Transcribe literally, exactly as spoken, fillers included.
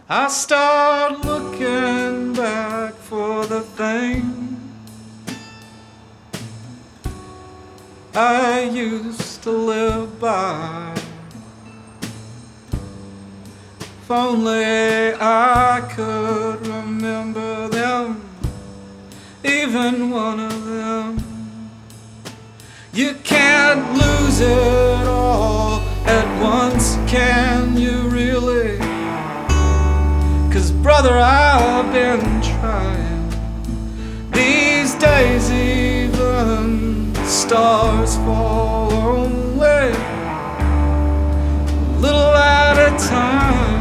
I start looking back for the thing I used to live by. If only I could remember them, even one of them. You can't lose it all at once, can you really? 'Cause brother, I've been trying. These days even stars fall.